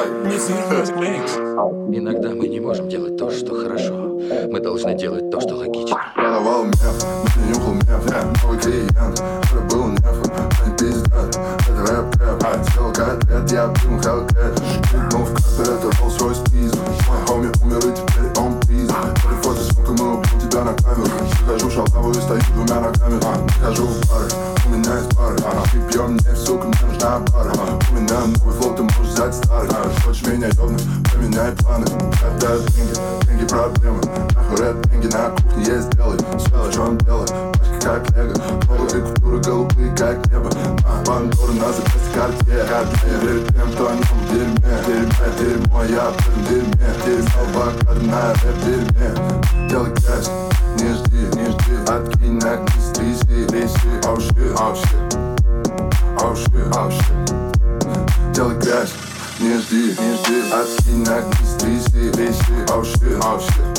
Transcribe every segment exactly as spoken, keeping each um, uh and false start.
Иногда мы не можем делать то, что хорошо. Мы должны делать то, что логично. Продавал меф, не нюхал меф. Новый клиент, это был неф. Они пиздят, это рэп-рэп. Сделал котлет, я пил хелкет. Прыгнул в каспер, это Rolls-Royce Pizza. Мой хоми умер и теперь он пиза. Эти фото сумка, мы убьем тебя на камеру. Захожу в шалаву и стою двумя ногами. Не хожу в бары, у меня есть пары. Мы пьем нефть, сука, мне нужна пара. У меня новый флоу, ты можешь взять старый. Хочешь меня ёбнуть, поменяй планы. Это деньги, деньги проблемы. Нахуй рэп, деньги на кухне есть делай. Свела, что он делает, пачки как лего. Голубые купюры, голубые как небо. Бандуры на запястье Картье. Перед тем, кто о нем в дерьме. Дерьме, дерьмо, я в этом дерьме. Дерьмо, блокады на рэп-дерьме. Делай грязь, не жди, не жди. Откинь, нагнись, тряси, тряси. Oh shit, oh shit, oh shit, oh shit. Делай грязь, не жди, не жди. Откинь, нагнись, тряси, тряси. Oh shit, oh shit,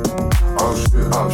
oh shit, oh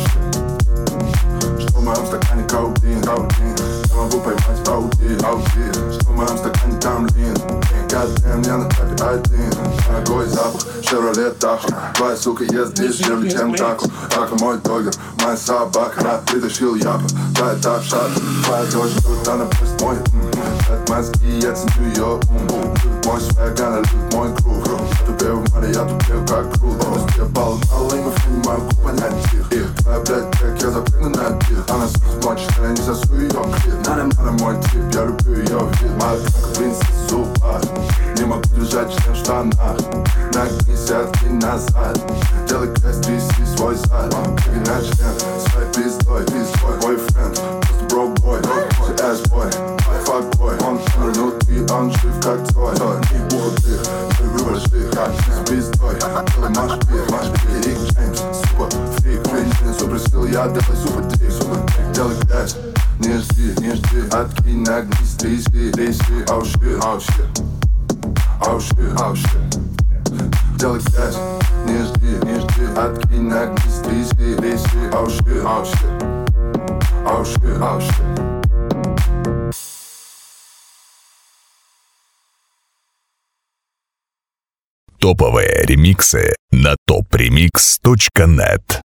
shit. Что в моем стакане каудин, каудин. Я могу поймать ауди, ауди. Что в моем стакане там лин. Goddamn, я на тапе один. Дорогой запах, Chevrolet Tahoe. Твоя сука ест дешевле, чем тако. Тако мой догер, моя собака. Притащил япа, твоя тап-шат. Твоя дочь тут, она пусть мой. От мозги, я ценю ее ум. Любит мой свэг, она любит мой круг. Я тупею в море, я тупею как круто. Пусть я балл мало, и мы не могу понять их. Твоя, блядь, как я запрыгну на бит. Она смотрит мой член, я не засу ее клит. Она мой тип, я люблю ее вид. Моя танка, принцесса зуба. Не могу держать член в штанах. Нагнись, откинь назад. Делай грязь, тряси свой зад. Перегинай член своей пиздой. Пиздой, мой френд, просто бро-бой. Ass-boy, fuck-boy. Он внутри, он жив как твой. Не бухотых, я люблю больших. С пиздой, делай маш-пир, маш-пир. Рик Джеймс, супер фрик. Женщина, супер сил, я делай супер-трик. Делай грязь, не жди, не жди. Откинь, нагнись, тряси, тряси. Oh shit, oh shit, oh shit, oh shit. Делай грязь, не жди, не жди. Откинь, нагнись, тряси, тряси. Oh shit, oh shit, oh shit, oh shit. Топовые ремиксы на топ ремикс точка нет.